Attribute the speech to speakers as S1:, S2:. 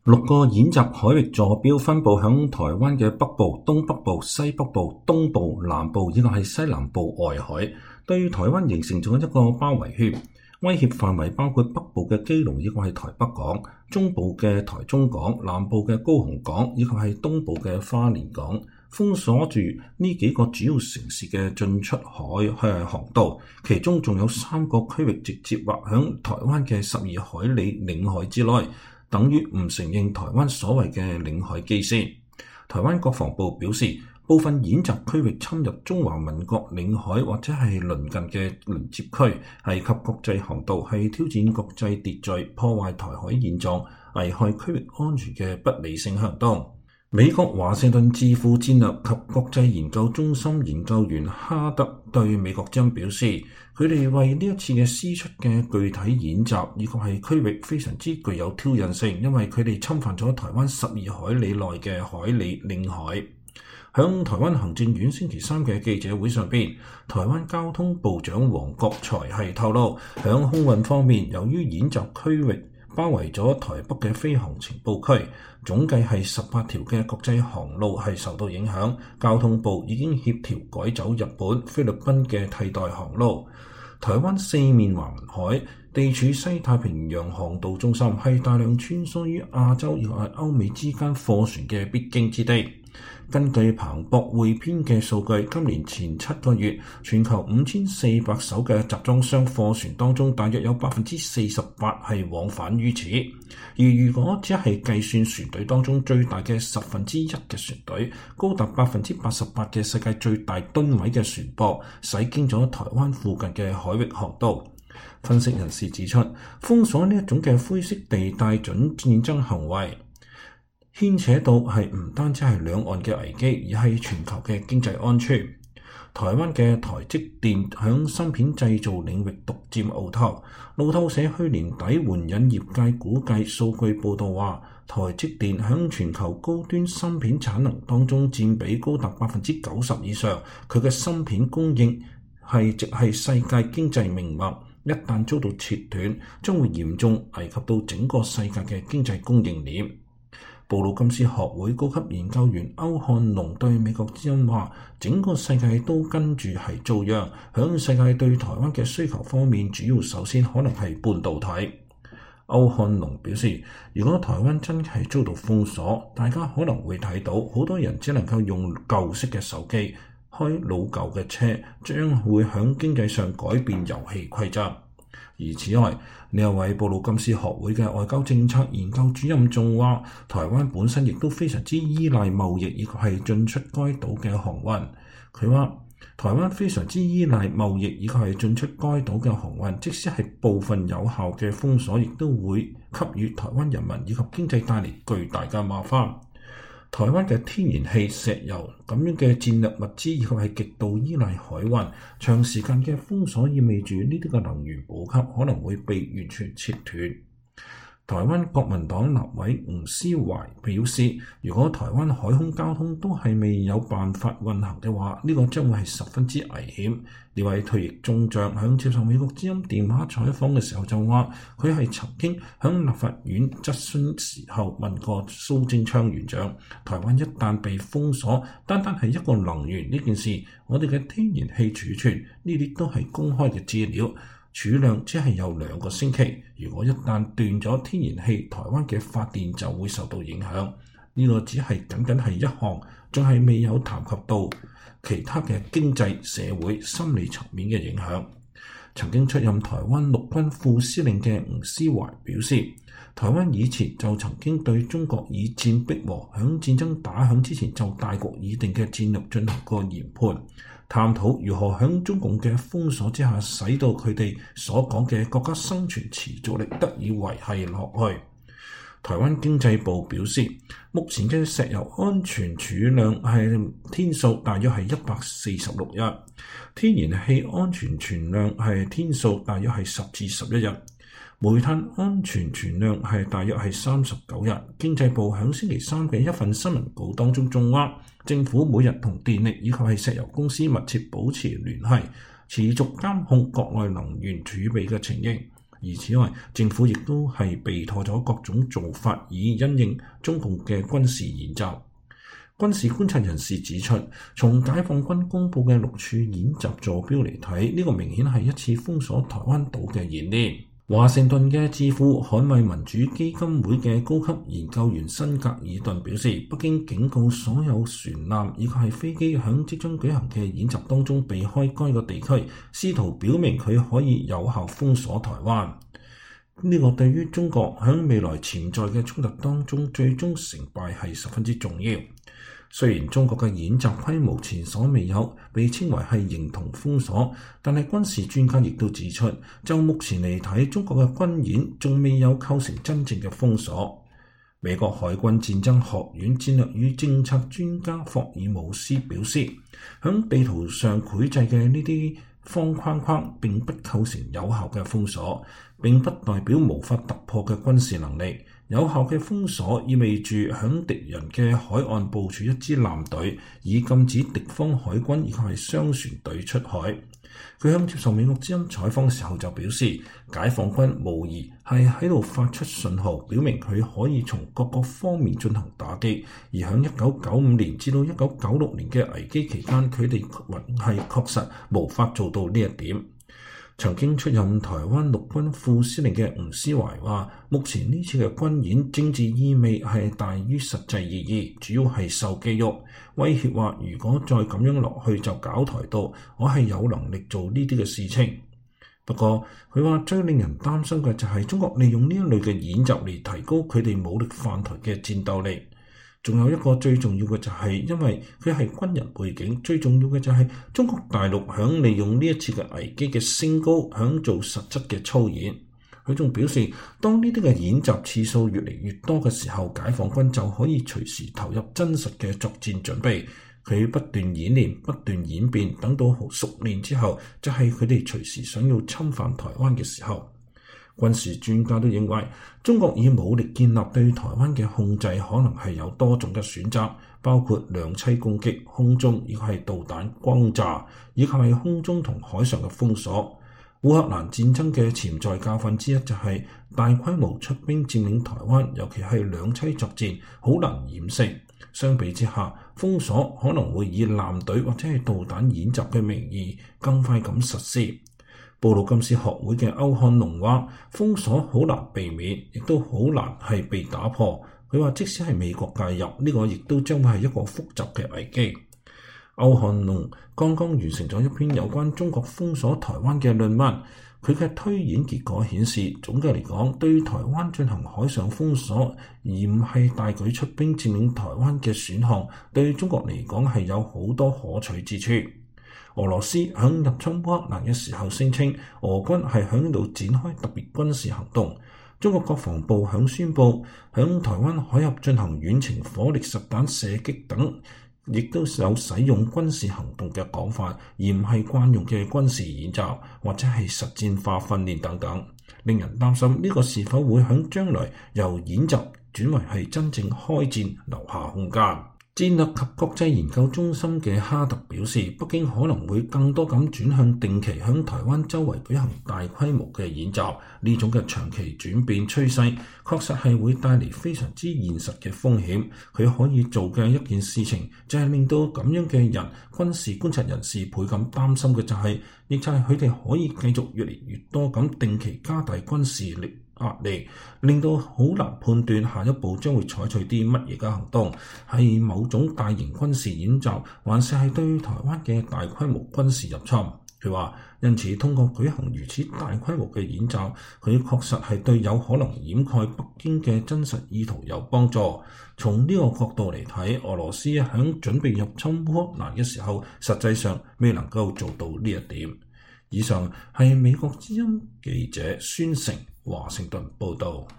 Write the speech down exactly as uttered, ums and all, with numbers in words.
S1: 六個演習海域坐標分佈響台灣嘅北部、東北部、西北部、東部、南部，以及係西南部外海，對台灣形成咗一個包圍圈。威脅範圍包括北部嘅基隆，以及係台北港；中部嘅台中港；南部嘅高雄港，以及係東部嘅花蓮港。封鎖住呢幾個主要城市嘅進出海向航道，其中仲有三個區域直接劃響台灣嘅十二海里領海之內，等於唔承認台灣所謂嘅領海基線。台灣國防部表示，部分演習區域侵入中華民國領海或者係鄰近嘅鄰接區，危及國際航道，係挑戰國際秩序，破壞台海現狀，危害區域安全嘅不理性行動。美國華盛頓智庫戰略及國際研究中心研究員哈德對美國之音表示，佢哋為呢一次嘅施出嘅具體演習以及係區域非常之具有挑釁性，因為佢哋侵犯咗台灣十二海里內嘅海里領海。響台灣行政院星期三嘅記者會上邊，台灣交通部長王國材係透露，響空運方面，由於演習區域包圍咗台北嘅飛航情報區，總計係十八條嘅國際航路係受到影響。交通部已經協調改走日本、菲律賓嘅替代航路。台灣四面環海，地處西太平洋航道中心，係大量穿梭於亞洲以及歐美之間貨船嘅必經之地。根據彭博匯編嘅數據，今年前七個月，全球五千四百艘嘅集裝箱貨船當中，大約有百分之四十八係往返於此。而如果只係計算船隊當中最大嘅十分之一嘅船隊，高達百分之八十八嘅世界最大噸位嘅船舶，駛經咗台灣附近嘅海域航道。分析人士指出，封鎖呢一種嘅灰色地帶準戰爭行為，牽扯到係唔單止係兩岸嘅危機，而係全球嘅經濟安全。台灣嘅台積電響芯片製造領域獨佔鰲頭。路透社去年底援引業界估計數據報道話，台積電響全球高端芯片產能當中佔比高達百分之九十以上。佢嘅芯片供應係直係世界經濟命脈，一旦遭到切斷，將會嚴重危及到整個世界嘅經濟供應鏈。布魯金斯學會高級研究員歐漢龍對美國之音話，整個世界都跟住係遭殃。響世界對台灣嘅需求方面，主要首先可能係半導體。歐漢龍表示，如果台灣真係遭到封鎖，大家可能會睇到好多人只能夠用舊式嘅手機，開老舊嘅車，將會響經濟上改變遊戲規則。而此外，呢一位布魯金斯學會嘅外交政策研究主任仲話，台灣本身亦都非常之依賴貿易以及係進出該島嘅航運。佢話，台灣非常之依賴貿易以及係進出該島嘅航運，即使係部分有效嘅封鎖，亦都會給予台灣人民以及經濟帶嚟巨大嘅麻煩。台灣嘅天然氣、石油咁樣嘅戰略物資，以及係極度依賴海運，長時間嘅封鎖意味住呢啲嘅能源補給可能會被完全切斷。台灣國民黨立委吳思懷表示，如果台灣海空交通都係未有辦法運行嘅話，呢個將會係十分之危險。呢位退役中將響接受美國之音電話採訪嘅時候就話，佢係曾經響立法院質詢時候問過蘇貞昌院長，台灣一旦被封鎖，單單係一個能源呢件事，我哋嘅天然氣儲存呢啲都係公開嘅資料。儲量只係有兩個星期，如果一旦斷咗天然氣，台灣嘅發電就會受到影響。呢個只係僅僅係一項，仲係未有談及到其他嘅經濟、社會、心理層面嘅影響。曾經出任台灣陸軍副司令嘅吳思懷表示，台灣以前就曾經對中國以戰逼和，響戰爭打響之前就大局已定嘅戰略進行過研判，探討如何響中共嘅封鎖之下，使到佢哋所講嘅國家生存持續力得以維繫落去。台灣經濟部表示，目前嘅石油安全儲量係天數大約係一百四十六日，天然氣安全存量係天數大約係十至十一日，煤炭安全存量係大約係三十九日。經濟部響星期三嘅一份新聞稿當中仲話，政府每日同電力以及係石油公司密切保持聯繫，持續監控國內能源儲備嘅情形。 而此外，政府亦都係備妥咗各種做法，以因應中共嘅軍事演習。軍事觀察人士指出，從解放軍公佈嘅六處演習坐標嚟睇，呢個明顯係一次封鎖台灣島嘅演練。華盛頓嘅智庫捍衛民主基金會嘅高級研究員辛格爾頓表示，北京警告所有船艦以及係飛機響即將舉行嘅演習當中避開該個地區，試圖表明佢可以有效封鎖台灣。呢個對於中國響未來潛在嘅衝突當中最終成敗係十分之重要。雖然中國嘅演習規模前所未有，被稱為係形同封鎖，但係軍事專家亦都指出，就目前嚟睇，中國嘅軍演仲未有構成真正嘅封鎖。美國海軍戰爭學院戰略與政策專家霍爾姆斯表示，響地圖上繪製嘅呢啲方框框並不構成有效嘅封鎖，並不代表無法突破嘅軍事能力。有效嘅封鎖意味住響敵人嘅海岸部署一支艦隊，以禁止敵方海軍以及係商船隊出海。佢響接受美國之音採訪嘅時候就表示，解放軍無疑係喺度發出信號，表明佢可以從各個方面進行打擊。而響一九九五年至到一九九六年嘅危機期間，佢哋係確實無法做到呢一點。曾經出任台灣陸軍副司令嘅吳斯懷話，目前呢次嘅軍演政治意味係大於實際意義，主要係受肌肉威脅話，如果再咁樣落去就搞台獨，我係有能力做呢啲嘅事情。不過佢話最令人擔心嘅就係中國利用呢一類嘅演習嚟提高佢哋武力犯台嘅戰鬥力。仲有一個最重要嘅就係，因為佢係軍人背景，最重要嘅就係中國大陸響利用呢一次嘅危機嘅升高，響做實質嘅操演。佢仲表示，當呢啲嘅演習次數越嚟越多嘅時候，解放軍就可以隨時投入真實嘅作戰準備。佢不斷演練，不斷演變，等到熟練之後，就係佢哋隨時想要侵犯台灣嘅時候。軍事專家都認為，中國以武力建立對台灣嘅控制可能係有多種嘅選擇，包括兩棲攻擊、空中以及係導彈轟炸，以及係空中同海上嘅封鎖。烏克蘭戰爭嘅潛在教訓之一就係大規模出兵佔領台灣，尤其係兩棲作戰，好難掩飾。相比之下，封鎖可能會以艦隊或者係導彈演習嘅名義更快咁實施。布魯金斯學會嘅歐漢龍話，封鎖好難避免，亦都好難係被打破。佢話即使係美國介入，呢、這個亦都將會係一個複雜嘅危機。歐漢龍剛剛完成咗一篇有關中國封鎖台灣嘅論文，佢嘅推演結果顯示，總嘅嚟講，對台灣進行海上封鎖，而唔係大舉出兵佔領台灣嘅選項，對中國嚟講係有好多可取之處。俄羅斯響入侵烏克蘭嘅時候聲稱，俄軍係響呢度展開特別軍事行動。中國國防部響宣布響台灣海峽進行遠程火力實彈射擊等，亦都有使用軍事行動嘅講法，而唔係慣用嘅軍事演習或者係實戰化訓練等等，令人擔心呢個是否會響將來由演習轉為係真正開戰留下空間。戰略及國際研究中心嘅哈特表示，北京可能會更多咁轉向定期響台灣周圍舉行大規模嘅演習，呢種嘅長期轉變趨勢確實係會帶嚟非常之現實嘅風險。佢可以做嘅一件事情就係令到咁樣嘅人，軍事觀察人士倍咁擔心嘅就係、是，亦就係佢哋可以繼續越嚟越多咁定期加大軍事力壓力，令到好難判斷下一步將會採取啲乜嘢嘅行動，係某種大型軍事演習，還是係對台灣嘅大規模軍事入侵。佢話，因此通過舉行如此大規模嘅演習，佢確實係對有可能掩蓋北京嘅真實意圖有幫助。從呢個角度嚟睇，俄羅斯喺準備入侵烏克蘭嘅時候，實際上未能夠做到呢一點。以上係美國之音記者孫成華盛頓報道。